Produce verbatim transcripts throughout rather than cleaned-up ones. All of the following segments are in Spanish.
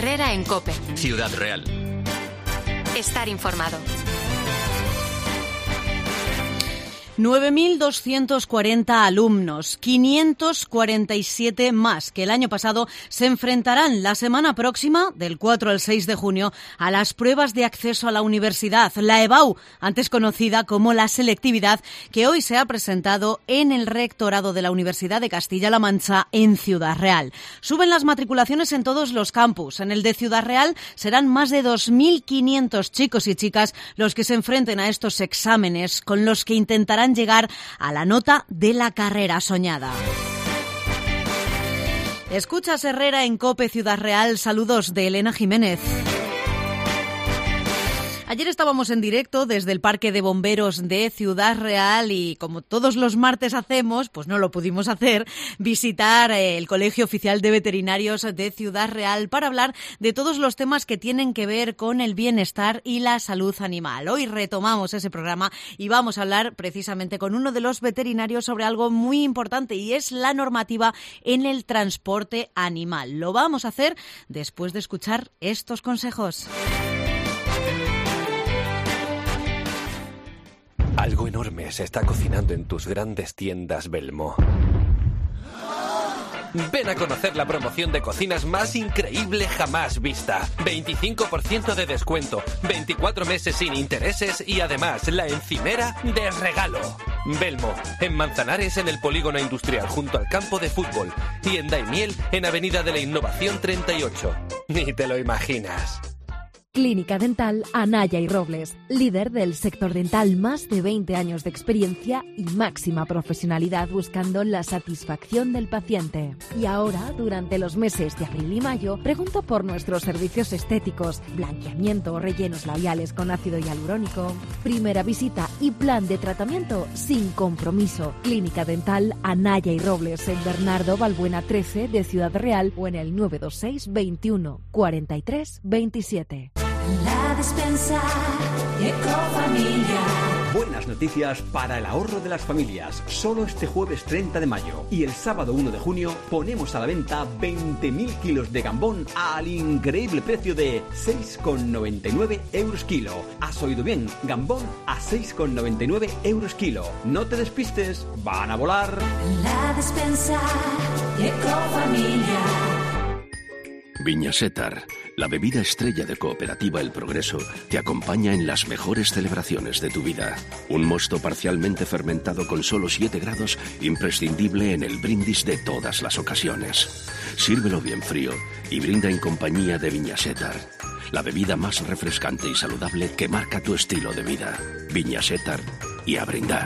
Herrera en COPE. Ciudad Real. Estar informado. nueve mil doscientos cuarenta alumnos, quinientos cuarenta y siete más que el año pasado, se enfrentarán la semana próxima, del cuatro al seis de junio, a las pruebas de acceso a la universidad, la EBAU, antes conocida como la selectividad, que hoy se ha presentado en el Rectorado de la Universidad de Castilla-La Mancha en Ciudad Real. Suben las matriculaciones en todos los campus. En el de Ciudad Real serán más de dos mil quinientos chicos y chicas los que se enfrenten a estos exámenes, con los que intentarán llegar a la nota de la carrera soñada. Escuchas Herrera en COPE Ciudad Real. Saludos de Elena Jiménez. Ayer estábamos en directo desde el Parque de Bomberos de Ciudad Real y, como todos los martes hacemos, pues no lo pudimos hacer, visitar el Colegio Oficial de Veterinarios de Ciudad Real para hablar de todos los temas que tienen que ver con el bienestar y la salud animal. Hoy retomamos ese programa y vamos a hablar precisamente con uno de los veterinarios sobre algo muy importante, y es la normativa en el transporte animal. Lo vamos a hacer después de escuchar estos consejos. Algo enorme se está cocinando en tus grandes tiendas Belmo. Ven a conocer la promoción de cocinas más increíble jamás vista. veinticinco por ciento de descuento, veinticuatro meses sin intereses y además la encimera de regalo. Belmo, en Manzanares, en el Polígono Industrial junto al campo de fútbol, y en Daimiel, en Avenida de la Innovación treinta y ocho. Ni te lo imaginas. Clínica Dental Anaya y Robles, líder del sector dental, más de veinte años de experiencia y máxima profesionalidad buscando la satisfacción del paciente. Y ahora, durante los meses de abril y mayo, pregunto por nuestros servicios estéticos, blanqueamiento, rellenos labiales con ácido hialurónico, primera visita y plan de tratamiento sin compromiso. Clínica Dental Anaya y Robles en Bernardo Balbuena trece de Ciudad Real o en el nueve dos seis veintiuno cuarenta y tres veintisiete. La despensa Ecofamilia. Buenas noticias para el ahorro de las familias. Solo este jueves treinta de mayo y el sábado uno de junio ponemos a la venta veinte mil kilos de gambón al increíble precio de seis con noventa y nueve euros kilo. ¿Has oído bien? Gambón a seis con noventa y nueve euros kilo. No te despistes, van a volar. La despensa Ecofamilia. Viñasetar, la bebida estrella de Cooperativa El Progreso, te acompaña en las mejores celebraciones de tu vida. Un mosto parcialmente fermentado con solo siete grados, imprescindible en el brindis de todas las ocasiones. Sírvelo bien frío y brinda en compañía de Viñasetar, la bebida más refrescante y saludable que marca tu estilo de vida. Viñasetar, y a brindar.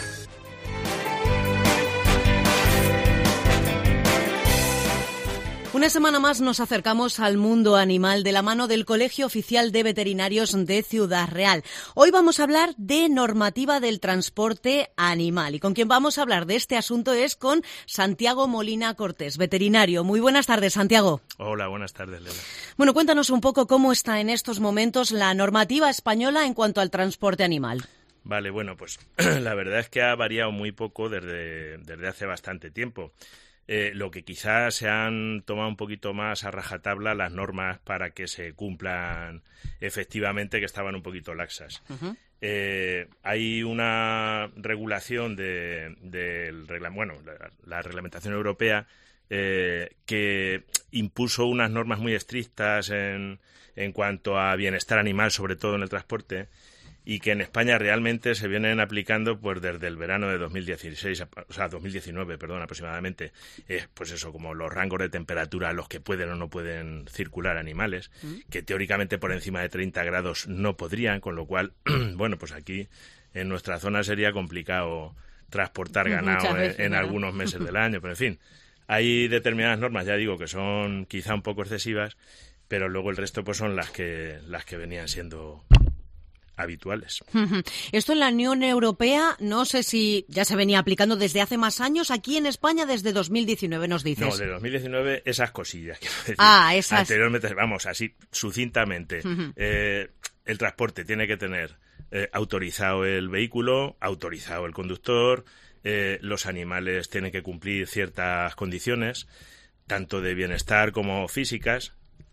Una semana más nos acercamos al mundo animal de la mano del Colegio Oficial de Veterinarios de Ciudad Real. Hoy vamos a hablar de normativa del transporte animal, y con quien vamos a hablar de este asunto es con Santiago Molina Cortés, veterinario. Muy buenas tardes, Santiago. Hola, buenas tardes, Lela. Bueno, cuéntanos un poco cómo está en estos momentos la normativa española en cuanto al transporte animal. Vale, bueno, pues la verdad es que ha variado muy poco desde, desde hace bastante tiempo. Eh, lo que quizás se han tomado un poquito más a rajatabla las normas para que se cumplan efectivamente, que estaban un poquito laxas. Uh-huh. Eh, hay una regulación de, del regla, bueno, la, la reglamentación europea eh, que impuso unas normas muy estrictas en, en cuanto a bienestar animal, sobre todo en el transporte, y que en España realmente se vienen aplicando pues desde el verano de dos mil dieciséis, o sea, dos mil diecinueve, perdón, aproximadamente. Eh, pues eso, como los rangos de temperatura a los que pueden o no pueden circular animales, ¿Mm? que teóricamente por encima de treinta grados no podrían, con lo cual, bueno, pues aquí en nuestra zona sería complicado transportar ganado veces, en, en algunos meses del año, pero en fin, hay determinadas normas, ya digo, que son quizá un poco excesivas, pero luego el resto pues son las que las que venían siendo habituales. Esto en la Unión Europea, no sé si ya se venía aplicando desde hace más años. Aquí en España desde dos mil diecinueve, nos dices. No, de dos mil diecinueve esas cosillas, quiero decir. Ah, esas. Anteriormente, vamos, así, sucintamente, uh-huh. eh, el transporte tiene que tener eh, autorizado el vehículo, autorizado el conductor, eh, los animales tienen que cumplir ciertas condiciones, tanto de bienestar como físicas,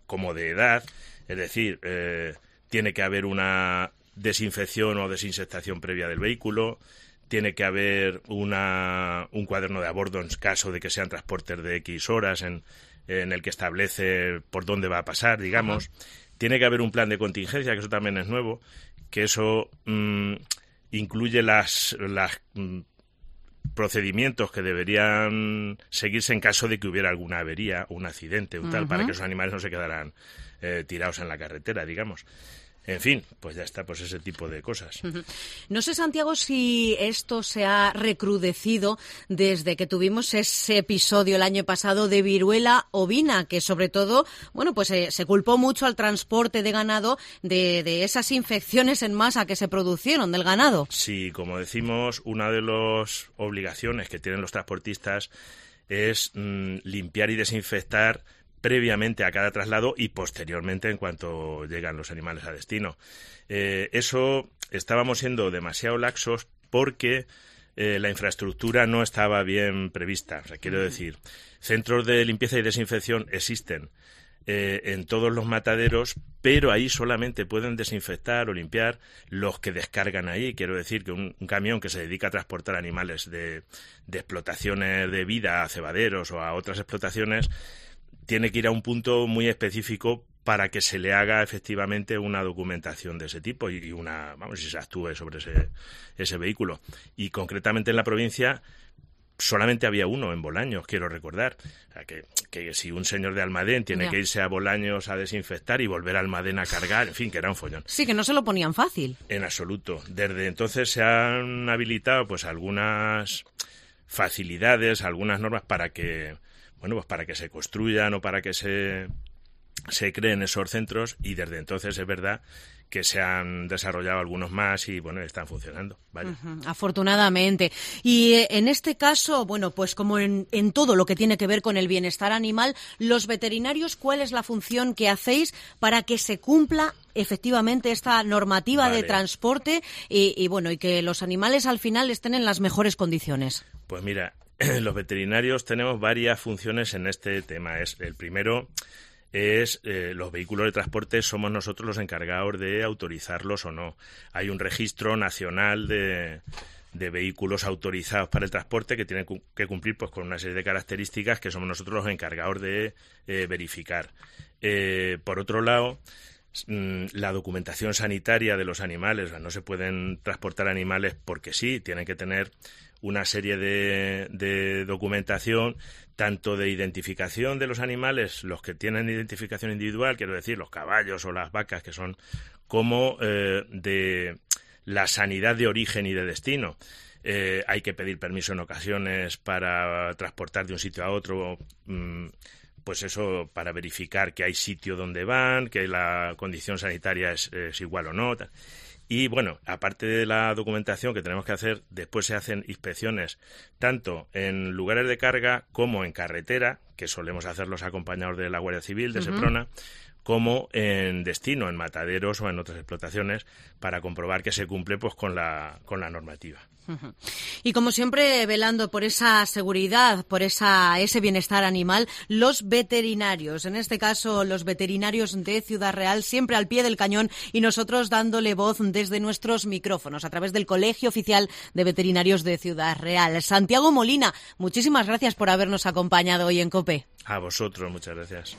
como de edad, es decir, eh, tiene que haber una desinfección o desinsectación previa del vehículo, tiene que haber una, un cuaderno de a bordo en caso de que sean transportes de X horas en, en el que establece por dónde va a pasar, digamos. Uh-huh. Tiene que haber un plan de contingencia, que eso también es nuevo, que eso mmm, incluye las, las mmm, procedimientos que deberían seguirse en caso de que hubiera alguna avería o un accidente o tal, uh-huh. para que esos animales no se quedaran eh, tirados en la carretera, digamos. En fin, pues ya está, pues ese tipo de cosas. No sé, Santiago, si esto se ha recrudecido desde que tuvimos ese episodio el año pasado de viruela ovina, que sobre todo, bueno, pues eh, se culpó mucho al transporte de ganado de, de esas infecciones en masa que se produjeron del ganado. Sí, como decimos, una de las obligaciones que tienen los transportistas es mmm, limpiar y desinfectar previamente a cada traslado y posteriormente en cuanto llegan los animales a destino. Eh, eso estábamos siendo demasiado laxos porque eh, la infraestructura no estaba bien prevista. O sea, quiero decir, centros de limpieza y desinfección existen eh, en todos los mataderos, pero ahí solamente pueden desinfectar o limpiar los que descargan ahí. Quiero decir que un, un camión que se dedica a transportar animales de, de explotaciones de vida a cebaderos o a otras explotaciones tiene que ir a un punto muy específico para que se le haga efectivamente una documentación de ese tipo y una, vamos, si se actúe sobre ese, ese vehículo. Y concretamente en la provincia solamente había uno en Bolaños, quiero recordar. O sea, que, que si un señor de Almadén tiene ya. que irse a Bolaños a desinfectar y volver a Almadén a cargar, en fin, que era un follón. Sí, que no se lo ponían fácil. En absoluto. Desde entonces se han habilitado pues algunas facilidades, algunas normas para que bueno, pues para que se construyan o para que se, se creen esos centros y desde entonces es verdad que se han desarrollado algunos más y, bueno, están funcionando. Vaya. Uh-huh, afortunadamente. Y eh, en este caso, bueno, pues como en, en todo lo que tiene que ver con el bienestar animal, los veterinarios, ¿cuál es la función que hacéis para que se cumpla efectivamente esta normativa vale. de transporte y, y, bueno, y que los animales al final estén en las mejores condiciones? Pues mira, los veterinarios tenemos varias funciones en este tema. Es el primero es eh, los vehículos de transporte somos nosotros los encargados de autorizarlos o no. Hay un registro nacional de, de vehículos autorizados para el transporte que tienen que cumplir pues con una serie de características que somos nosotros los encargados de eh, verificar. Eh, por otro lado, la documentación sanitaria de los animales, o sea, no se pueden transportar animales porque sí, tienen que tener una serie de, de documentación, tanto de identificación de los animales, los que tienen identificación individual, quiero decir, los caballos o las vacas, que son, como eh, de la sanidad de origen y de destino. Eh, hay que pedir permiso en ocasiones para transportar de un sitio a otro, mmm, pues eso, para verificar que hay sitio donde van, que la condición sanitaria es, es igual o no. Y bueno, aparte de la documentación que tenemos que hacer, después se hacen inspecciones tanto en lugares de carga como en carretera, que solemos hacerlos acompañados de la Guardia Civil, de uh-huh. Seprona, como en destino, en mataderos o en otras explotaciones, para comprobar que se cumple pues con la, con la normativa. Uh-huh. Y como siempre, velando por esa seguridad, por esa ese bienestar animal, los veterinarios, en este caso los veterinarios de Ciudad Real, siempre al pie del cañón y nosotros dándole voz desde nuestros micrófonos a través del Colegio Oficial de Veterinarios de Ciudad Real. Santiago Molina, muchísimas gracias por habernos acompañado hoy en COPE. A vosotros, muchas gracias.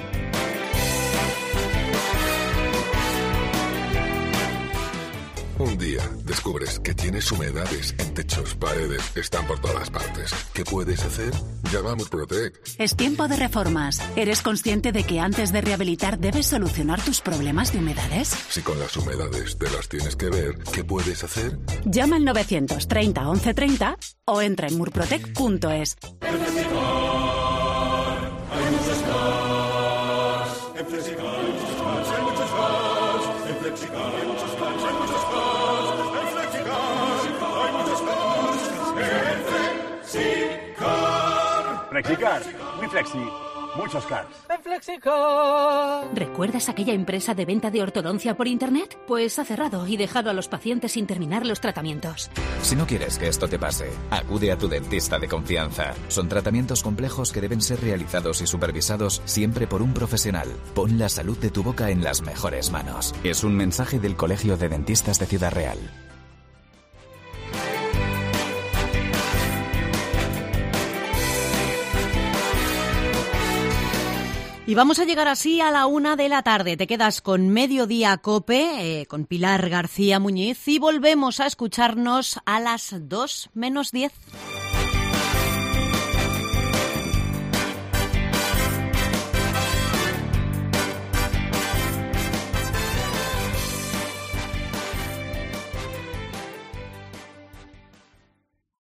Un día descubres que tienes humedades en techos, paredes, están por todas partes. ¿Qué puedes hacer? Llama a Murprotec. Es tiempo de reformas. ¿Eres consciente de que antes de rehabilitar debes solucionar tus problemas de humedades? Si con las humedades te las tienes que ver, ¿qué puedes hacer? Llama al novecientos treinta once treinta o entra en murprotec punto es. En Flexicar hay muchos más. En Flexicar hay muchos más. Hay muchos más. En Flexicar hay muchos más. Hay muchos más. Flexicar, muy flexi. Muchos cars. En Flexicar. ¿Recuerdas aquella empresa de venta de ortodoncia por internet? Pues ha cerrado y dejado a los pacientes sin terminar los tratamientos. Si no quieres que esto te pase, acude a tu dentista de confianza. Son tratamientos complejos que deben ser realizados y supervisados siempre por un profesional. Pon la salud de tu boca en las mejores manos. Es un mensaje del Colegio de Dentistas de Ciudad Real. Y vamos a llegar así a la una de la tarde. Te quedas con Mediodía Cope, eh, con Pilar García Muñiz, y volvemos a escucharnos a las dos menos diez.